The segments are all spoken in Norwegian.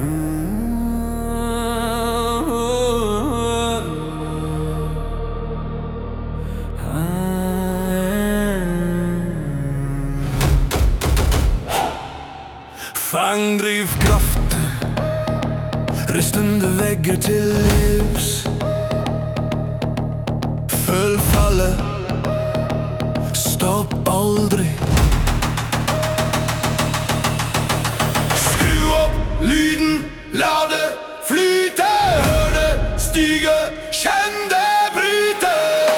Fang drivkraften, ristende vegger til livs. Følg fallet, stopp aldri. Skru opp lyden, la det flyte. Hør det stige, kjenn det bryte.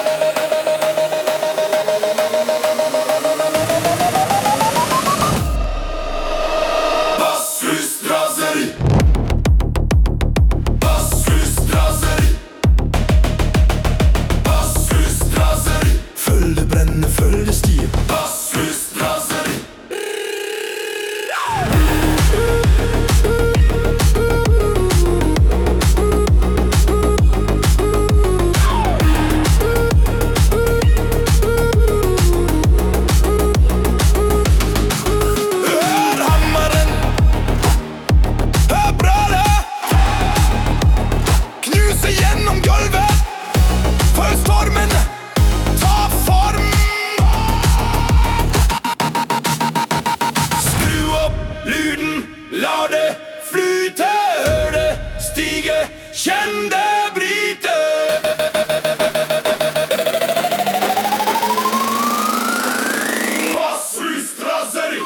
Basslystraseri. Basslystraseri. Basslystraseri. Følg det brenne, følg det stige. Basslystraseri. Gjennom gulvet, før stormen tar form. Skru opp lyden, la det flyte. Hør det stige, kjenn det bryte. Basslystraseri.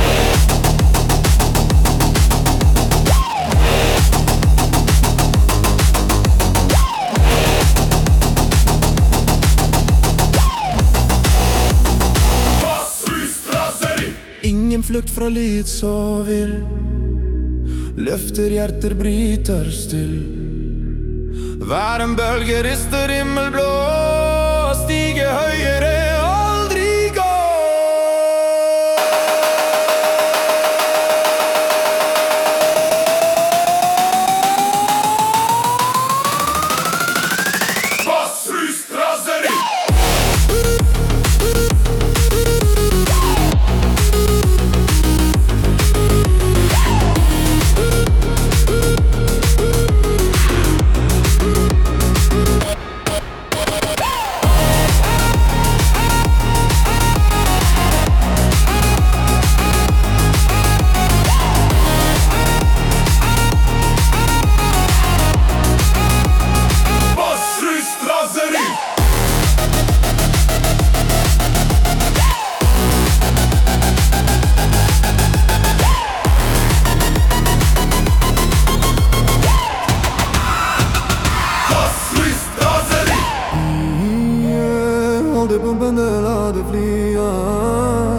Ingen flukt fra livet så vill. Løfter hjerter bryter still. Hver en bølge rister himmelblå. Stige høyere, aldri gå. Basslystraseri. Hold det pumpende, la det fly.